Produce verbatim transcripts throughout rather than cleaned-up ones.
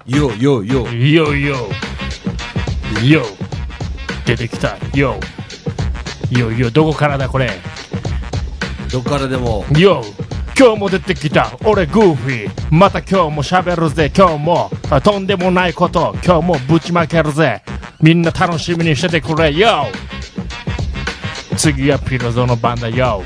よよよよよよ出てきたよよよどこからだこれどっからでもよ今日も出てきた俺グーフィーまた今日も喋るぜ今日もとんでもないこと今日もぶちまけるぜみんな楽しみにしててくれよ次はピロゾの番だよ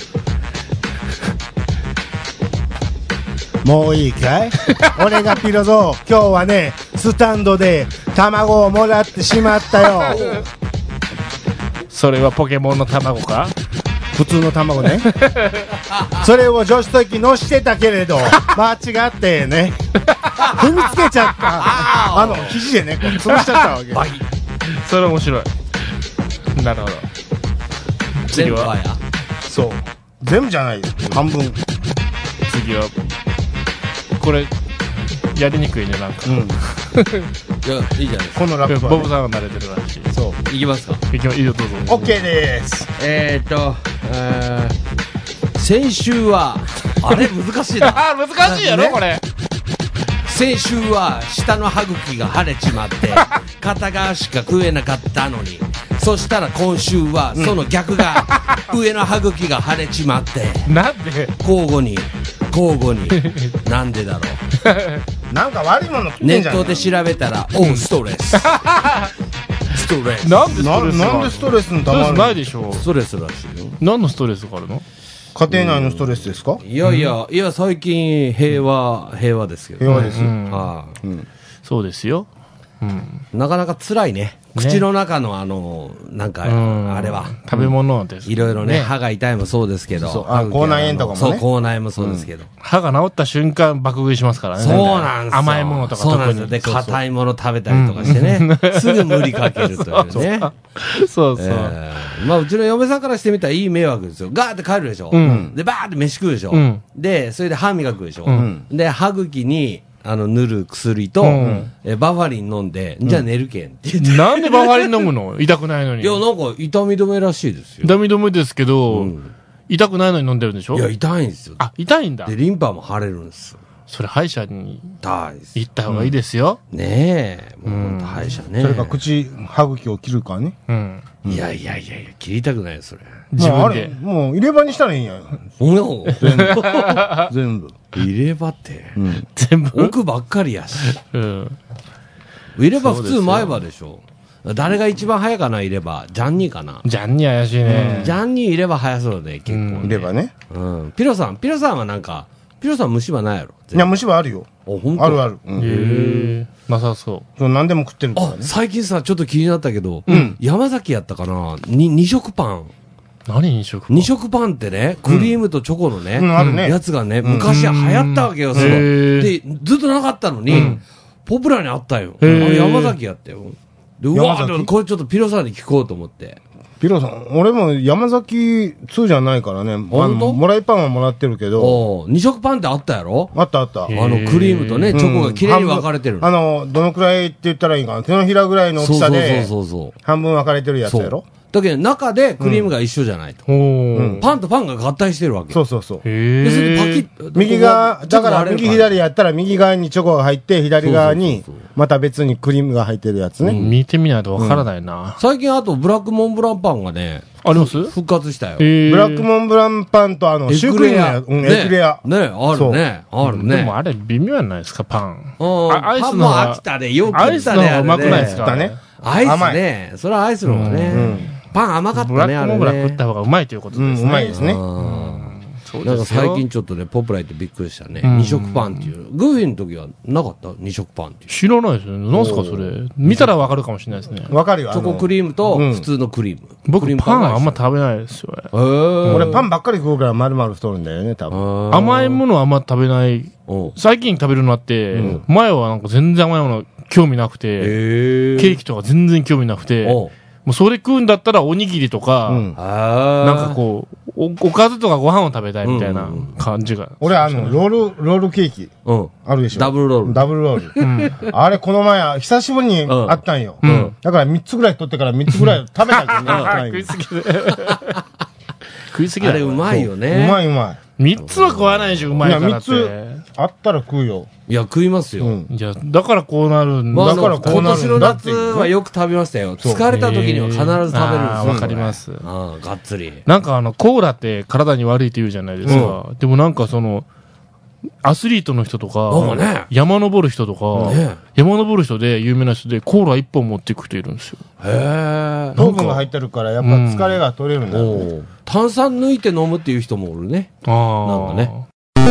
もういいかい俺がピロゾ今日はねスタンドで卵をもらってしまったよそれはポケモンの卵か普通の卵ねそれを助手席乗してたけれど間違ってね踏みつけちゃったあの肘でねこう潰しちゃったわけそれ面白いなるほど次はそう全部じゃないよ半分次はこれやりにくいねなんか、うん、 いやいいじゃないですかこのラップは、ね、 ボブさんが慣れてるらしいそういきますかいきまいいよどうぞ OK でーすえーっと、えー、先週はあれ難しいなあ難しいやろ、ね、これ先週は下の歯茎が腫れちまって片側しか食えなかったのにそしたら今週はその逆が、うん、上の歯茎が腫れちまってなんで交互に交互になんでだろうなんか悪いもの食ってんネじゃんットで調べたらおうストレスストレスなんでストレスななんでストレスのたまるないでしょストレスらしいよ何のストレスがあるの家庭内のストレスですかいやいやいや最近平和平和ですけど、ね、 平和です、 うんはあうん、 そうですよ、うん、 なかなか辛いね口の中のあのなんかあれは食べ物です、 いろいろね歯が痛いもそうですけどそうあ口内炎とかもねそう口内炎もそうですけど、 うん、歯が治った瞬間爆食いしますからねそうなんですよ甘いものとかそうなんですよで硬いもの食べたりとかしてね、うん、すぐ無理かけるというねそうそう、 えー、まあうちの嫁さんからしてみたらいい迷惑ですよガーって帰るでしょ、うん、でバーって飯食うでしょ、うん、でそれで歯磨くでしょ、うん、で歯茎にあの塗る薬と、うん、えバファリン飲んで、うん、じゃあ寝るけんって言ってなんでバファリン飲むの痛くないのにいやなんか痛み止めらしいですよ痛み止めですけど、うん、痛くないのに飲んでるんでしょいや痛いんですよあ痛いんだでリンパも腫れるんですよそれ歯医者に行った方がいいですよ、 うん、ねえもう歯医者ねそれか口歯茎を切るかねうんいやいやいやいや切りたくないよそれ自分でもう入れ歯にしたらいいんや全部全部入れ歯って、 うん、全部奥ばっかりやし、うん、入れ歯普通前歯でしょ誰が一番早かな入れ歯ジャンニーかなジャンニー怪しいね、 うん、ジャンニー入れ歯早そうで結構、ね、 入れ歯ね、 うん、ピロさんピロさんはなんかピロさん虫歯ないやろいや虫歯あるよあ本当あるある、 うん、へえなさそうそう何でも食ってるから、ね、 あ最近さちょっと気になったけど、うん、山崎やったかなに二色パン何二色パン二色パンってねクリームとチョコのね、うんうんね、 やつがね昔は流行ったわけよ、すごいでずっとなかったのに、うん、ポプラにあったよあ山崎やったよでうわーこれちょっとピロさんに聞こうと思ってピロさん俺も山崎通じゃないからね本当もらいパンはもらってるけど二色パンってあったやろあったあったあのクリームとねチョコがきれいに分かれてる、 うん、あのどのくらいって言ったらいいかな手のひらぐらいの大きさで半分分かれてるやつやろだけど中でクリームが一緒じゃないと、うん、パンとパンが合体してるわけそうそうそうでそれでパキッ右側だから右左やったら右側にチョコが入って左側にまた別にクリームが入ってるやつね、うん、 見てみないとわからないな、 うん、最近あとブラックモンブランパンがねあります復活したよブラックモンブランパンとあのシュークリームのやつ、うん、エクレアねあるねあるねでもあれ微妙じゃないですかパンあアイスの方が飽きたでよくアイスの方がうまくないですかねアイスねそれはアイスの方がねパン甘かったね、 ブラックモンブラン食った方がうまいということですね。 うまいですね。 なんか最近ちょっとね、ポプライってびっくりしたね。二色パンっていう。グーフィーの時はなかった二色パンっていう。 知らないですね。何すかそれ。見たらわかるかもしれないですね。 わかるよ。 チョコクリームと普通のクリーム。 僕パンあんま食べないですよ。 俺パンばっかり食うから丸々太るんだよね、多分。 甘いものはあんま食べない。最近食べるようになって、前はなんか全然甘いもの興味なくて、ケーキとか全然興味なくて、もうそれ食うんだったらおにぎりとか、うん、なんかこうお、おかずとかご飯を食べたいみたいな感じが。 俺あの、ロール、ロールケーキ。うん。あるでしょ。 ダブルロール。 ダブルロール。うん。あれこの前、久しぶりにあったんよ。うん。だからみっつぐらい取ってからみっつぐらい食べたけどね。 食いすぎで。食いすぎだ。 あれうまいよね。 うまいうまい。 みっつは食わないし、うまいからって。 みっつあったら食うよ。 いや、食いますよ。 いや、だからこうなるんだ。 だからこうなるんだって。今年の夏はよく食べましたよ。疲れた時には必ず食べるんですよ。 わかります。 ああ、がっつり。 なんかあの、コーラって体に悪いって言うじゃないですか。でもなんかその、アスリートの人とか、ね、山登る人とか、ね、山登る人で有名な人でコーラ一本持っていく人いるんですよ。 へー。糖分が入ってるからやっぱ疲れが取れるんだよね、 うん、炭酸抜いて飲むっていう人もおるね。 あなんかね。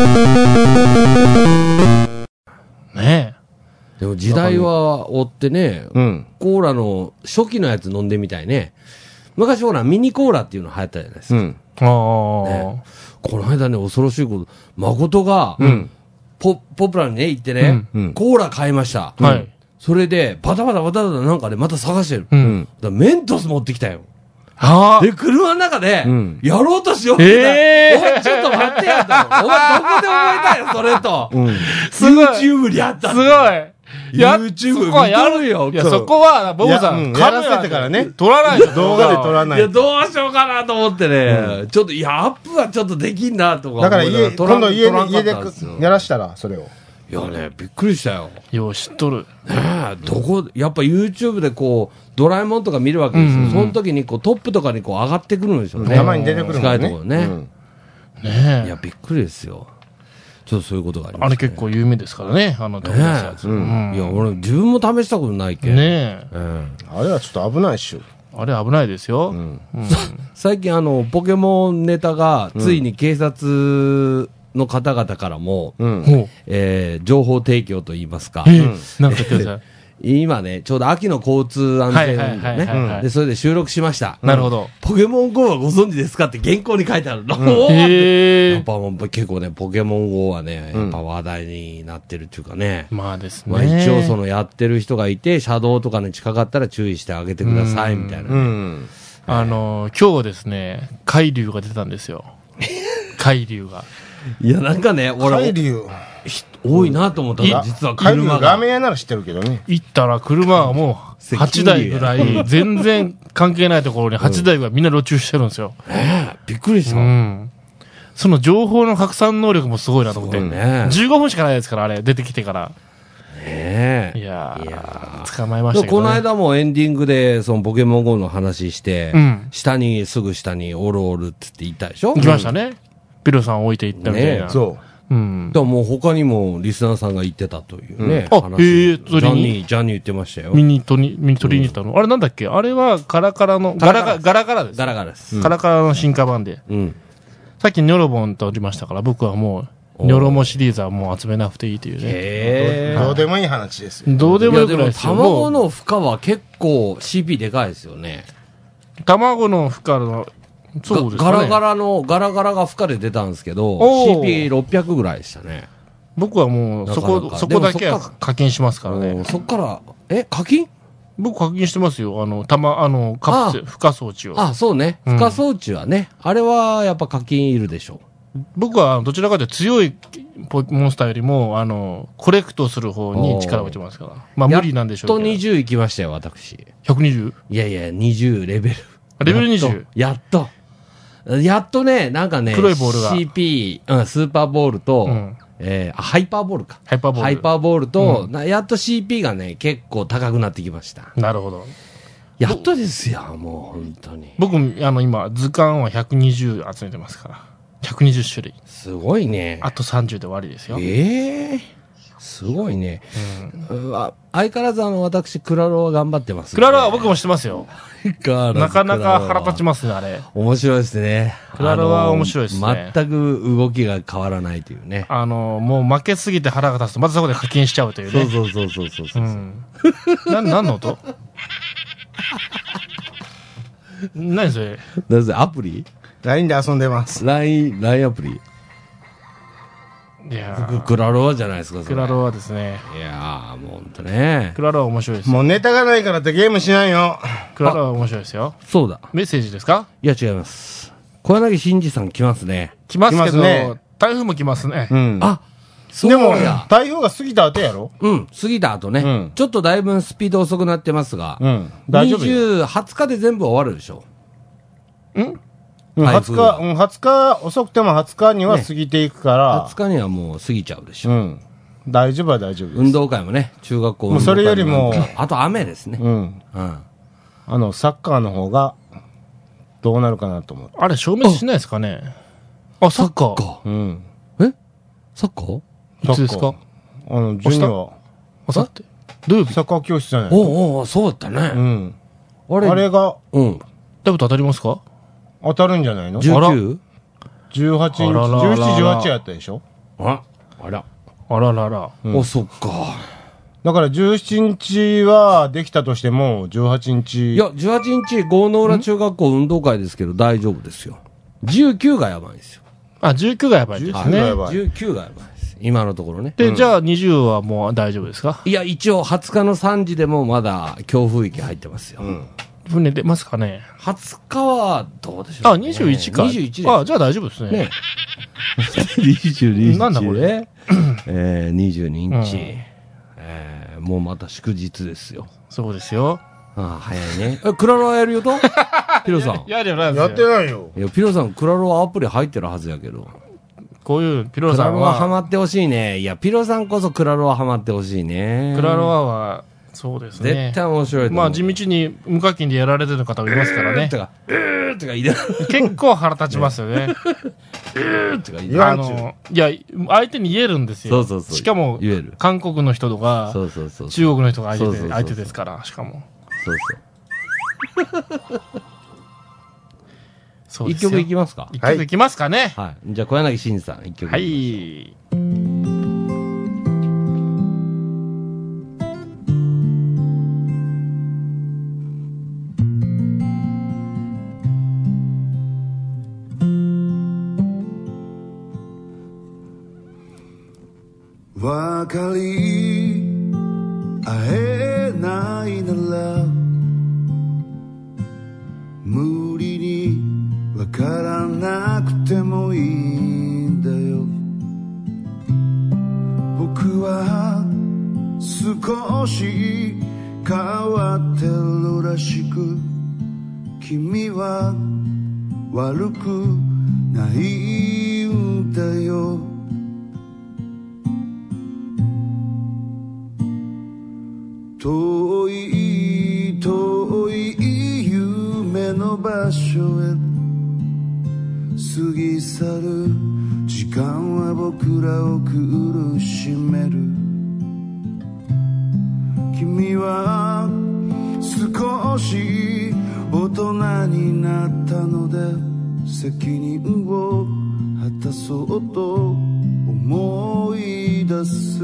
ねえ。でも時代は追ってね、うん、コーラの初期のやつ飲んでみたいね。昔ほらミニコーラっていうの流行ったじゃないですか。うん、ああ、ね。この間ね、恐ろしいこと、誠が、うん、ポ、ポプラにね、行ってね、うん、コーラ買いました。はい。それで、バタバタバタバタなんかで、ね、また探してる。うん。だメントス持ってきたよ。はあ。で、車の中で、うん、やろうとしようって。ええー。おい、ちょっと待ってやと。お前、どこで覚えたよ、それと。うん。すごい。YouTube にあった。 すごい。 YouTube 見とるよ。 いや、そこは、ボブさん、 カメラでからね、 撮らないと。 動画で撮らない。 いや、どうしようかなと思ってね、ちょっと、いや、アップはちょっとできんなとか。 だから家、今度家で、家でやらしたら、それを。 いやね、びっくりしたよ。 よう知っとる。 ねえ、どこ、やっぱ YouTube でこう、ドラえもんとか見るわけですよ。その時にこう、トップとかにこう、上がってくるんですよね。 山に出てくるもんね。 近いところね。ねえ。いや、びっくりですよ。ちょっとそういうことがあります、ね。 あれ結構有名ですからね、あの飛び出すやつ。 ねうんうん、いや、俺、自分も試したことないけど。 ねえ、 うん。 あれはちょっと危ないっしょ。 あれ危ないですよ。うんうん、最近、あの、ポケモンネタが、ついに警察の方々からも、うんえー、情報提供といいますか。 えー、なんか言ってください。 今ね、ちょうど秋の交通安全でね、で、それで収録しました。 なるほど。 ポケモン ゴー はご存知ですかって原稿に書いてあるの。うん、 へやっぱ結構ね、ポケモン ゴー はね、やっぱ話題になってるっていうかね。 うん、まあですね。 まあ一応そのやってる人がいて、車道とかに近かったら注意してあげてください、みたいな、ね。うん。 あのー、今日ですね、海流が出たんですよ。海流が。 いや、なんかね、俺。 海流。 多いなと思ったら、実は車が。ラーメン屋なら知ってるけどね。 行ったら車はもうはちだいぐらい、全然関係ないところにはちだいがみんな路駐してるんですよ。 ええ、びっくりした。うん。 その情報の拡散能力もすごいなと思って。ね、じゅうごふんしかないですから、あれ、出てきてから。 ねえ。 いやー、いやー捕まえましたけど、ね。 この間もエンディングで、そのポケモン ゴー の話して、うん、下に、すぐ下におるおるって言ったでしょ？ 行きましたね。ピロさん置いていったみたいな。 ね、そう。うん、でももう他にもリスナーさんが言ってたというね、 うん、あ、へえ、 ジャニー、ジャニー言ってましたよ。 見に取り、見に取りに行ったの、うん、あれなんだっけあれはガラガラの、ガラガラ、ガラガラです。 ガラガラです。 ガラガラの進化版で。うん、さっきニョロボンとおりましたから、僕はもう、ニョロモシリーズはもう集めなくていいというね。 へー。どうでもいい話ですよ。 どうでもいいぐらいですよ。 卵の負荷は結構 シーピー でかいですよね。 卵の負荷の、そうですね。 ガラガラの、ガラガラが負荷で出たんですけど、シーピーろっぴゃく ぐらいでしたね。 僕はもう、そこ、そこだけは課金しますからね。 そっから、え、課金？ 僕課金してますよ。あの、たま、あの、カプセル、負荷装置を。 あ、そうね。負荷装置はね、うん、あれはやっぱ課金いるでしょう。 僕はどちらかというと強いモンスターよりも、あの、コレクトする方に力を置いてますから。まあ無理なんでしょうけど。 やっとにじゅういきましたよ、私。 ひゃくにじゅう？ いやいや、にじゅうレベル。 レベルにじゅう？ やっと。やっとね、なんかね、 黒いボールがシーピー、うん、スーパーボールと、うんえー、ハイパーボールか。 ハイパーボール。 ハイパーボールと、うん、やっと シーピー がね、結構高くなってきました。 なるほど。 やっとですよ、もう本当に。 僕、あの今、図鑑はひゃくにじゅう集めてますから。ひゃくにじゅう種類。 すごいね。 あとさんじゅうで終わりですよ。 ええー、すごいね。うん、相変わらずあの、私、クラロワ頑張ってます、ね。 クラロワは僕もしてますよ。なかなか腹立ちますね、あれ。 面白いですね。 クラロワは面白いですね。 全く動きが変わらないというね。 あの、もう負けすぎて腹が立つと、またそこで課金しちゃうというね。 そうそうそうそうそう。うん。 な、何の音何それなぜアプリ ?ライン で遊んでます。 ライン、ライン アプリいやクラロワじゃないですか、それ。 クラロワですね。 いやー、もうほんとね。 クラロワ面白いです。 もうネタがないからってゲームしないよ。 クラロワ面白いですよ。 そうだ。 メッセージですか？ いや、違います。小柳真二さん来ますね。 来ますけど、ね、台風も来ますね。 うん。あ、 そうでも、台風が過ぎた後やろ？ うん、過ぎた後ね。うん、ちょっとだいぶスピード遅くなってますが、うん、 大丈夫。 にじゅう、はつかで全部終わるでしょ。 んはつか、うん、はつか、遅くてもはつかには過ぎていくから。 ね、はつかにはもう過ぎちゃうでしょ。 うん。大丈夫は大丈夫です。 運動会もね、中学校運動会も。 もうそれよりも、 あと雨ですね。 うん。うん。あの、サッカーの方が、どうなるかなと思う。 あれ、消滅しないですかね。あ、サッカー。 うん。 えサッカーいつですか？ あの、ジュニア。 あさって。土曜日。 サッカー教室じゃない。 おお、そうだったね。 うん。あれ、あれが、 うん。 だいぶ当たりますか？ 当たるんじゃないの？ じゅうきゅう？ じゅうはちにち、じゅうしち、じゅうはちやったでしょ？ あ、あら。 あららら。 うん、お、そっか。 だからじゅうしちにちはできたとしても、じゅうはちにち。 いや、じゅうはちにち、郷ノ浦中学校運動会ですけど大丈夫ですよ。じゅうきゅうがやばいんですよ。 あ、じゅうきゅうがやばいですね。 じゅうきゅうがやばいです。今のところね。 で、うん、じゃあにじゅうはもう大丈夫ですか？ いや、一応はつかのさんじでもまだ強風域入ってますよ。うん、 船出ますかね？ はつかはどうでしょう、 ね。あ、にじゅういちか。 にじゅういちで。 あ、じゃあ大丈夫ですね。ねにじゅうににち。 なんだこれ。 えー、にじゅうににち。うん、えー、もうまた祝日ですよ。 そうですよ。 ああ、早いね。え、クラロワやるよとピロさん。 やるよ、やってないよ。 いや、ピロさん、クラロワアプリ入ってるはずやけど。 こういうピロさんは。 クラロワハマってほしいね。いや、ピロさんこそクラロワハマってほしいね。 クラロワは、そうですね。 絶対面白いと思う。 まあ、地道に無課金でやられてる方もいますからね。 とか、うーとか言いながら。 結構腹立ちますよね。 うーとか言いながら。 あの、いや、相手に言えるんですよ。 そうそうそう。 しかも、 言える。 韓国の人とか、 そうそうそう。 中国の人が相手で、相手ですから、しかも。 そうそう。 そう一曲いきますか？ 一曲いきますかね。 はい。じゃあ、小柳慎さん、一曲。 はい。 わかり合えないなら無理にわからなくてもいいんだよ。僕は少し変わってるらしく、君は悪くないんだよ。遠い遠い夢の場所へ過ぎ去る時間は僕らを苦しめる。君は少し大人になったので責任を果たそうと思い出す。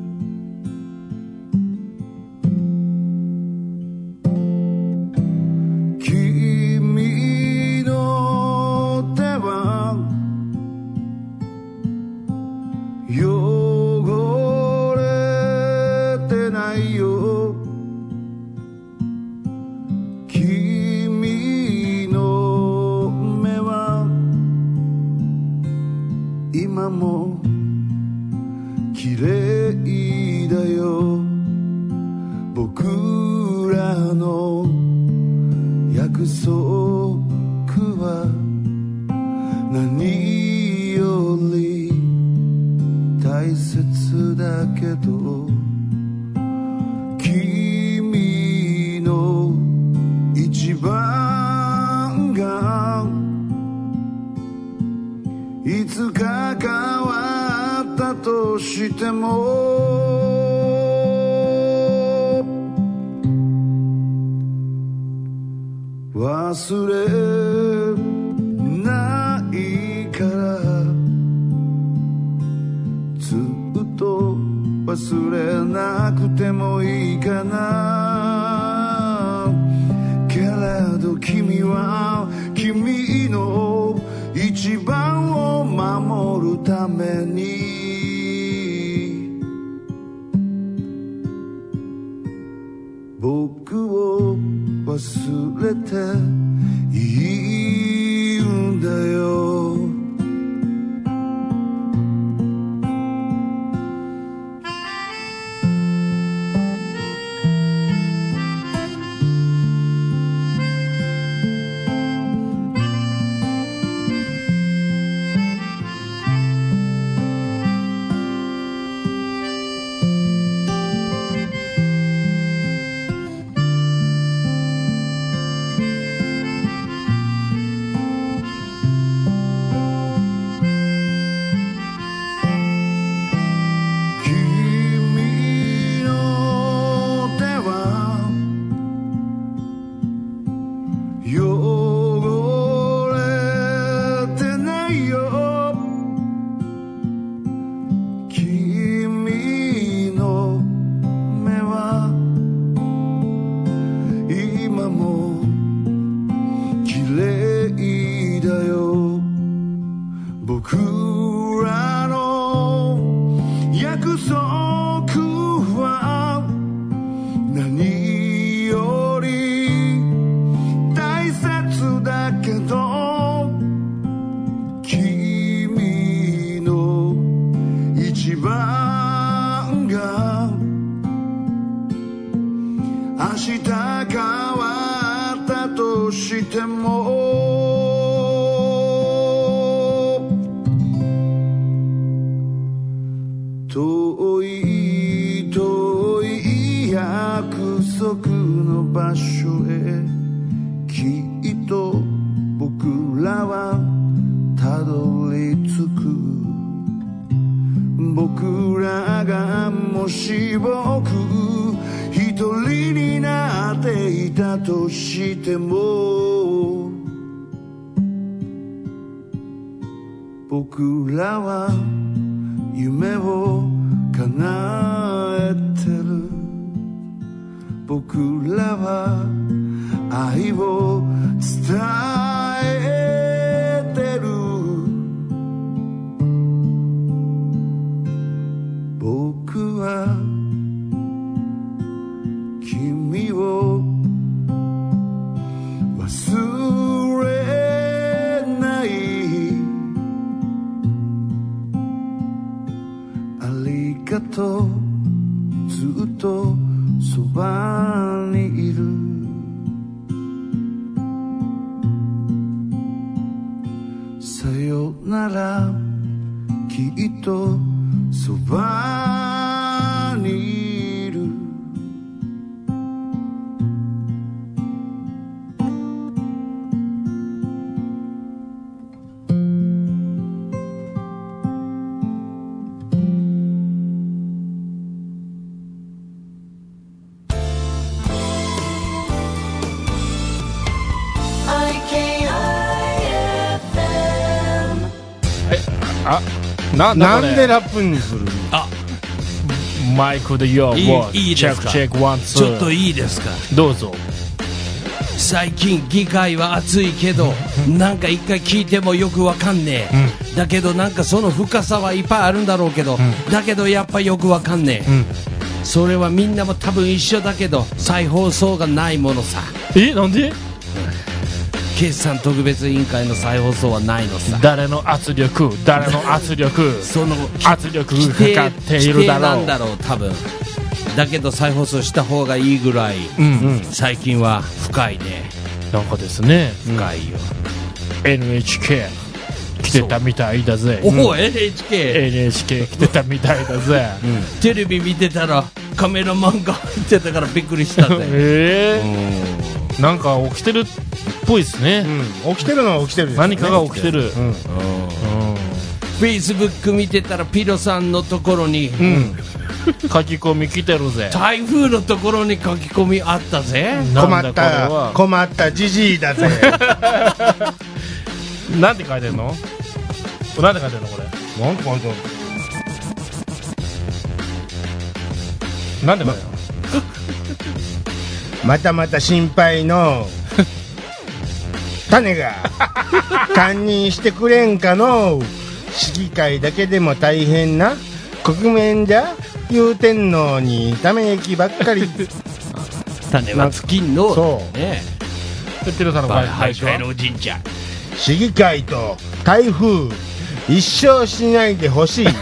今も綺麗だよ。僕らの約束は何より大切だけど、君の一番がいつか変わったとしても忘れないから、ずっと忘れなくてもいいかな。けれど君は君の一番を守るために僕を忘れていいんだよ。 一番が明日変わったとしても遠い遠い約束の場所へきっと僕らはたどり着く僕らがもし僕一人になっていたとしても僕らは夢を叶えてる僕らは愛を伝えてる僕は君を忘れないありがとうずっとそばにいるさよならきっとそばにいるあ、なんだこれ。 なんでラップにするの？ あ、 マイクでよ、 いいいいですか。 チェックチェックワンツー。 ちょっといいですか。 どうぞ。 最近議会は熱いけど、なんか一回聞いてもよくわかんねえ、うん、だけどなんかその深さはいっぱいあるんだろうけど、うん、だけどやっぱよくわかんねえ、うん、それはみんなも多分一緒だけど再放送がないものさ。 え、なんで？ 決算特別委員会の再放送はないのさ。 誰の圧力、誰の圧力その圧力がかかっているだろう。 なんだろう多分。だけど再放送した方がいいぐらい、うんうん、最近は深いね。 なんかですね、 深いよ。 エヌエイチケー 来てたみたいだぜ。 おお、うん、エヌエイチケーエヌエイチケー 来てたみたいだぜ、 うん、テレビ見てたらカメラマンが入ってたからびっくりしたぜ。 えー、なんか起きてるっぽいですね、 うん、起きてるのは起きてるです、ね、 何かが起きてる。 フェイスブック見てたらピロさんのところに、うん、 書き込み来てるぜ。 台風のところに書き込みあったぜ。 困った困ったジジイだぜ。 なんて書いてんの？なんて書いてんのこれ。 なんて書いてんの？ なんて書いてんの？ またまた心配の種が堪忍してくれんかの。市議会だけでも大変な国面じゃ言うてんのにため息ばっかり。 種は尽きんの。 そうね。 ピロさんの会はい帰ろう神社。 市議会と台風一生しないでほしい。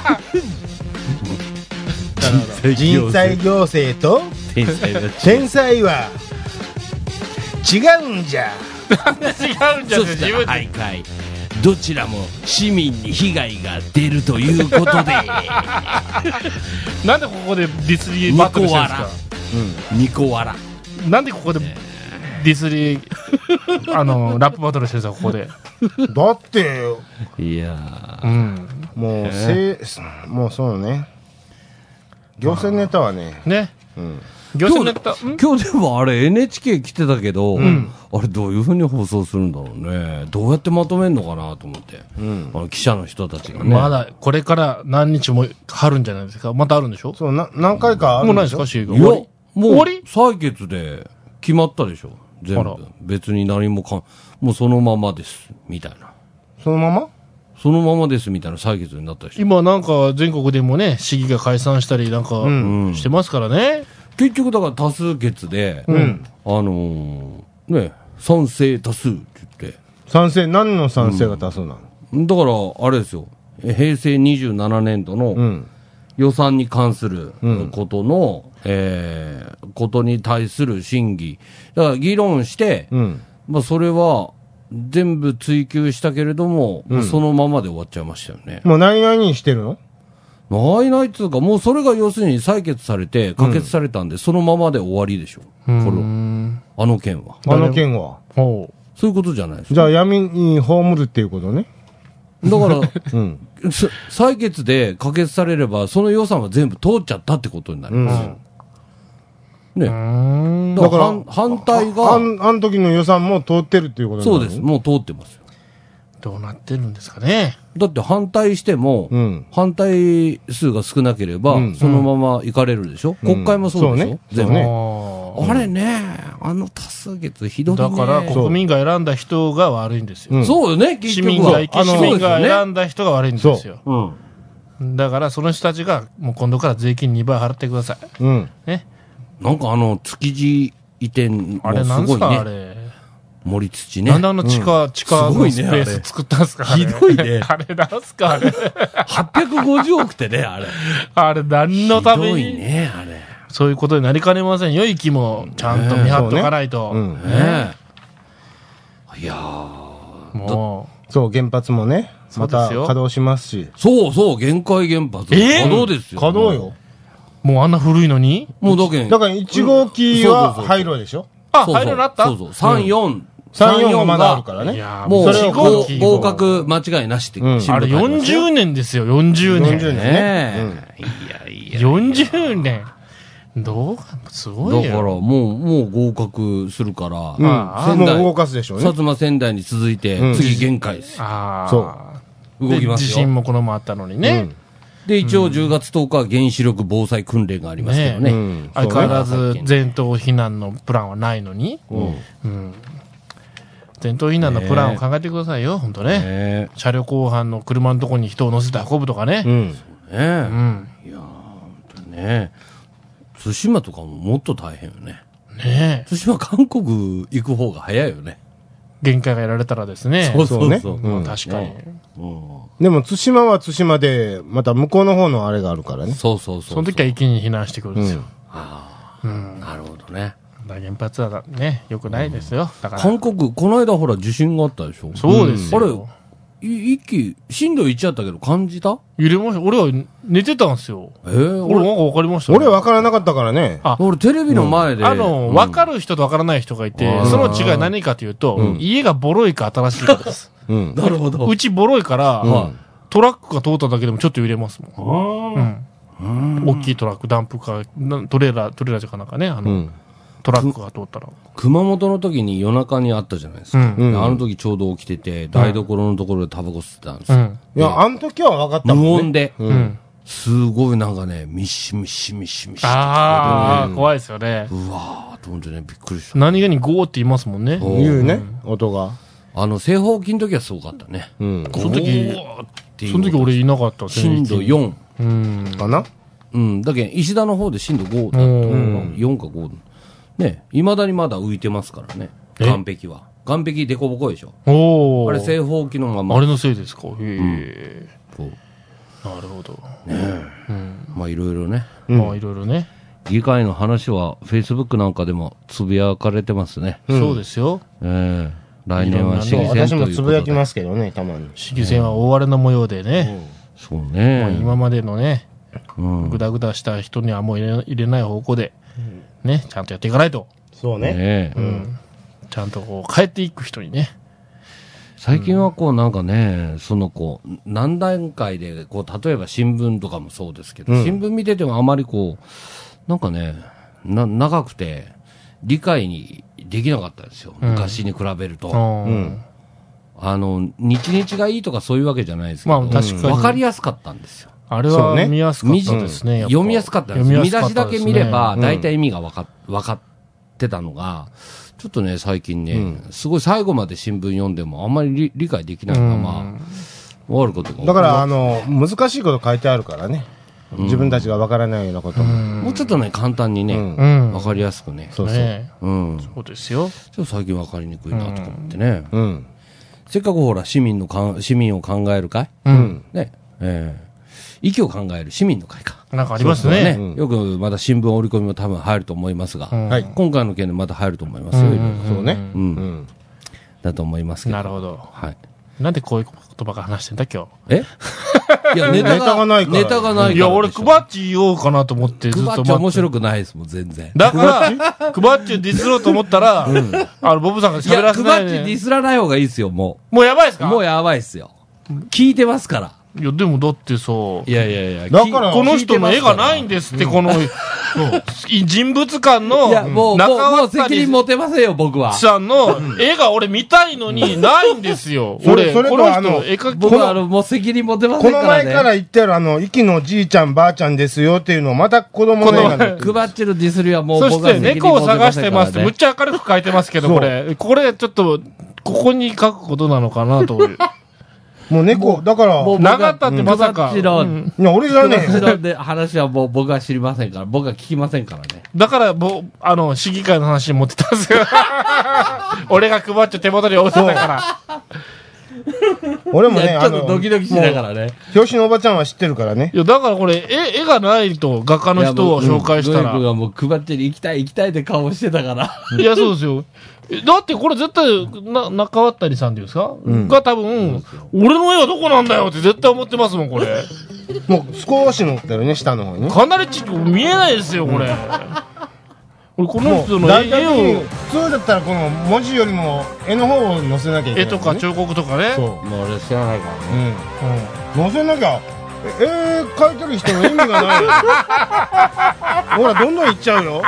人災行政と天災は違うんじゃ。 違うんじゃ。 そしたらはいはいどちらも市民に被害が出るということで。 なんでここでディスリーバトルしてるんですか？ うん、ニコワラ。 なんでここでディスリーあのラップバトルしてるんですかここで。 だっていやー、うん、 もうせもうそうね。行政ネタはね。 ね。 うん。 行政ネタ今日でもあれ エヌエイチケー 来てたけど、うん、あれどういうふうに放送するんだろうね。どうやってまとめるのかなと思って、うん、あの記者の人たちがね。 まだこれから何日もあるんじゃないですか。またあるんでしょ。 そうな何回かあるんでしょ。 もうないですか。終わりもう終わり採決で決まったでしょ全部。別に何もかもうそのままですみたいな。 そのままそのままですみたいな採決になったでしょ。 今なんか全国でもね市議が解散したりなんかしてますからね、 うん、結局だから多数決で、うん、あのー、ね賛成多数って言って。 賛成何の賛成が多数なの、 うん、だからあれですよへいせいにじゅうななねんどの予算に関することの、うんえー、ことに対する審議。だから議論して、うん、まあそれは全部追及したけれども、うん、そのままで終わっちゃいましたよね。 もう何々にしてるの？ ないないっていうか、もうそれが要するに採決されて、可決されたんで、うん、そのままで終わりでしょ。これあの件は。 あの件は。 そういうことじゃないですか。 じゃあ闇に葬るっていうことね。 だから、うん、採決で可決されれば、その予算は全部通っちゃったってことになりますよ。うん、ね。だから反、反対が。 あん、あの時の予算も通ってるっていうことそうです。もう通ってますよ。 どうなってるんですかね。 だって反対しても、うん、反対数が少なければ、うん、そのまま行かれるでしょ、うん、国会もそうでしょ、うん、全部、ね、あれね、あの多数決ひどいね。 だから国民が選んだ人が悪いんですよ。 うん、そうよね、結局は。 市民が、市民が選んだ人が悪いんですよ。うん、だからその人たちが、もう今度から税金にばい払ってください。うん。ね。 なんかあの、築地移転もすごいね。あれなんすか、あれ。森土ね。 なんであの地下、うん、地下のスペース作ったんですか、 ひどいね。 あれなんすかあれ。 はっぴゃくごじゅうおくってね、あれ。 あれ何のために。 ひどいね、あれ。 そういうことになりかねませんよ。息もちゃんと見張っとかないと。ね。ねいやー。もう。そう、原発もね、また稼働しますし。 そうそう、限界原発。稼働ですよ。 稼働よ。 もうあんな古いのにもうだけだからいち号機は廃炉でしょ。 あ、廃炉になったそうそう。さん、よん。 さん、よんがまだあるからね。 いやもう、合格間違いなしって、うん、 あれよんじゅうねんですよ、よんじゅうねん。 よんじゅうねんね。 うん、いやいや。よんじゅうねん。どうすごいよ。 だから、もう、もう合格するから、 うん、あ仙台もう動かすでしょうね。 薩摩仙台に続いて、うん、次限界ですよ。 ああ。 そう。動きますよ。 地震もこのままあったのにね。うんで、一応じゅうがつとおかは原子力防災訓練がありますけどね。ねうん、 相変わらず全島避難のプランはないのに、うんうん、全島避難のプランを考えてくださいよ、本当ね。ね車両後半の車のとこに人を乗せて運ぶとかね。うん。そうね。うん。いやー、本当にね。対馬とかももっと大変よね。ねえ。対馬韓国行く方が早いよね。限界が得られたらですね。そうそうそう。うん、確かに。うんでも、対馬は対馬で、また向こうの方のあれがあるからね。そうそうそう。その時は一気に避難してくるんですよ。うん、ああ、うん。なるほどね。原発はね、良くないですよ。だから。韓国、この間ほら地震があったでしょ。そうですよ。あれ、い一気、震度いちやったけど感じた揺れました。俺は寝てたんですよ。ええー、俺なんか分かりましたね。俺分からなかったからね。あ、俺テレビの前で。うん、あの、分かる人と分からない人がいて、うん、その違い何かというと、うん、家がボロいか新しいかです。うん、なるほど。うちボロいから、うん、トラックが通っただけでもちょっと揺れますもん。うん。うん、大きいトラック、ダンプカー、トレーラー、トレーラーじゃかなんかね、あの、うん、トラックが通ったら。熊本の時に夜中にあったじゃないですか。うん、あの時ちょうど起きてて、台所のところでタバコ吸ってたんですよ。うん、いや、あの時は分かったもんね。無音で。うん。すごいなんかね、ミシミシミシミシ。ああ、うん、怖いですよね。うわーと思ってね、びっくりした。何気にゴーって言いますもんね。言うね、うん、音が。あの、正方形の時はすごかったね。うん。その時、その時俺いなかった。震度よん。うん。かなうん。だけど、石田の方で震度ごだった。うん。よんかご。ね、未だにまだ浮いてますからね。岸壁は。岸壁デコボコでしょ。おあれ正方形のまま。あれのせいですか。へえ、うん。なるほど。ねえ。うん。まあいろいろね。まあいろいろね。議会の話は、フェイスブックなんかでもつぶやかれてますね。うん、そうですよ。ええー。来年は市議選ということで。私もつぶやきますけどね、たまに。市議選は大荒れの模様でね。うん、そうね。まあ今までのね、うん、ぐだぐだした人にはもう入れ、入れない方向で、うん、ね、ちゃんとやっていかないと。そうね。ねうん。ちゃんとこう、変えていく人にね。最近はこうなんかね、そのこう、何段階で、こう、例えば新聞とかもそうですけど、うん、新聞見ててもあまりこう、なんかね、な、長くて、理解にできなかったですよ。昔に比べると。うん、あの、日々がいいとかそういうわけじゃないですけど、まあ確かに。わかりやすかったんですよ。あれは見やすかったですね。読みやすかったんです。見出しだけ見れば、大体意味がわか、わかってたのが、ちょっとね、最近ね、うん、すごい最後まで新聞読んでもあんまり 理, 理解できないまま、終わることが。だから、あの、難しいこと書いてあるからね。うん、自分たちがわからないようなことも。もうちょっとね、簡単にね、わ、うん、かりやすくね。そうそう。ね、うん。そうですよ。ちょっと最近わかりにくいなとか思ってね。うん。せっかくほら、市民のか、市民を考える会、うん、ね。 ええ息を考える市民の会か。 なんかありますね。 ねよくまだ新聞折り込みも多分入ると思いますが、はい、今回の件でまた入ると思いますよ。 そうね。うん。 だと思いますけど。 なるほど。 はい。 なんでこういう言葉が話してんだ今日。 えいや、ネタがないから。ネタがないから。 いや、俺、クバッチ言おうかなと思ってずっと待って。クバッチ面白くないですもん、全然。 だから、クバッチディスろうと思ったら、うん、あの、ボブさんが喋らせない、ね。 いや、クバッチディスらない方がいいですよ、もう。もうやばいですか？ もうやばいっすよ。聞いてますから。 いや、でもだってさ、 いやいやいや、 だからこの人の絵がないんですって、この、人物感の、 いや、もう、もう責任持てませんよ、僕は。 さんの絵が俺見たいのにないんですよ。俺、この人の絵描き。 僕はあの、もう責任持てませんからね。 この前から言ってるあの、息のじいちゃんばあちゃんですよっていうのをまた子供の絵がクバッチのディスりはもう僕は責任持てませんからね。そして猫を探してますって、むっちゃ明るく描いてますけど、これ、これちょっと、ここに描くことなのかなと。 もう猫、だから、 なかったってまさか。 いや、俺じゃねえよ。で、話はもう僕は知りませんから、僕は聞きませんからね。 だから、もう、あの、市議会の話に持ってたんですよ。俺が配っちゃ手元に置いてたから。 俺もね、 ちょっとドキドキしながらね。 表紙のおばちゃんは知ってるからね。 いや、だからこれ、絵、絵がないと、画家の人を紹介したら。 僕がもう配って行きたい行きたいって顔してたから。 いや、そうですよ。だってこれ絶対、な、中渡りさんっていうんですか、うん、が多分、俺の絵はどこなんだよって絶対思ってますもん、これ。 もう少し乗ってるね、下の方に。 かなりちっと見えないですよ、これ。俺、この人の絵を。 普通だったらこの文字よりも絵の方を載せなきゃいけない、ね。 絵とか彫刻とかね。 そう。 もう俺知らないからね。 うん。うん、載せなきゃ。えー、描いてる人の意味がないよ。ほら、どんどんいっちゃうよ。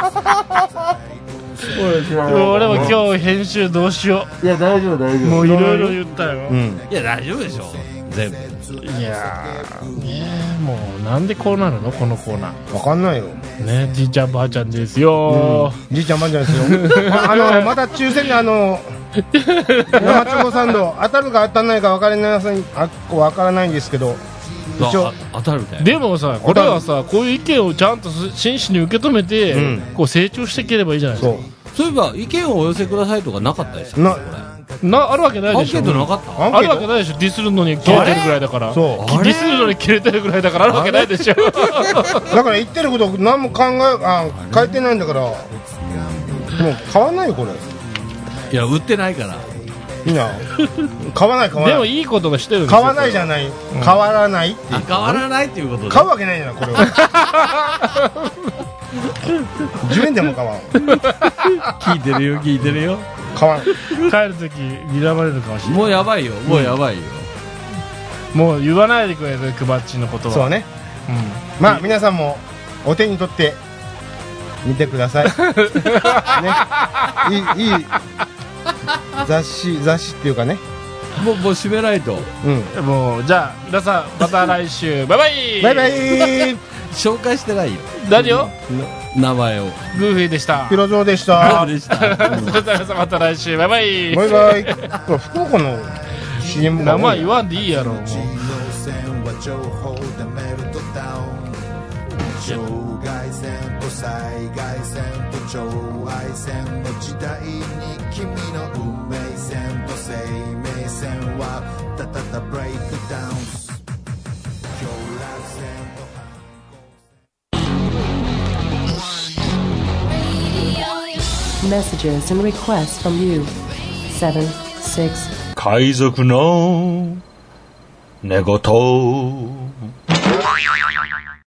俺も今日編集どうしよう。いや大丈夫大丈夫。 もういろいろ言ったよ、 うん、いや大丈夫でしょ全部。 いやー、ね、もうなんでこうなるのこのコーナー。 わかんないよね。じいちゃんばあちゃんですよ、 うん、じいちゃんばあちゃんですよ。あのまた抽選であの生チョコサンド当たるか当たらないか分からないあ分からないんですけど、 一応当たるみたいな。 でもさ、これはさ、こういう意見をちゃんと真摯に受け止めて、うん、こう成長していければいいじゃないですか。 そうそういえば意見をお寄せくださいとかなかったでしょ。 ななあるわけないでしょ。 アンケートなかった。 あるわけないでしょ。ディスるのに切れてるぐらいだから。そうディスるのに切れてるぐらいだからあるわけないでしょ。だから言ってること何も考えあ変えてないんだから、もう買わないよこれ。 いや売ってないから。 いや買わない買わない。 でもいいことがしてるんですよ。 買わないじゃない、変わらないっていう。 変わらないっていうことで買うわけないじゃないこれは。じゅうえんでも買わん。 聞いてるよ聞いてるよ。 買わん。 帰るとき睨まれるかもしれない。 もうやばいよもうやばいよ、 うん、もう言わないでくれるクバッチのことは。 そうね、うん、まあ皆さんもお手に取って見てください。ね、いいいい雑誌雑誌っていうかね。 もうもう閉めないと。 うん。もうじゃあ皆さんまた来週バイバイ。 バイバイ。 紹介してないよ。 何を？ 名前を。 グーフィーでした。 ピロジョーでした。 でした。 それでは皆さんまた来週バイバイ。 バイバイ。これ福岡の シーエム名前言わんでいいやろ。もう。 境界線と災害線と超愛線の時代に君の運命線と生命線はたたたブレイクダウン。境楽線と反抗線。 Messages and requests from you. seven six 海賊の寝言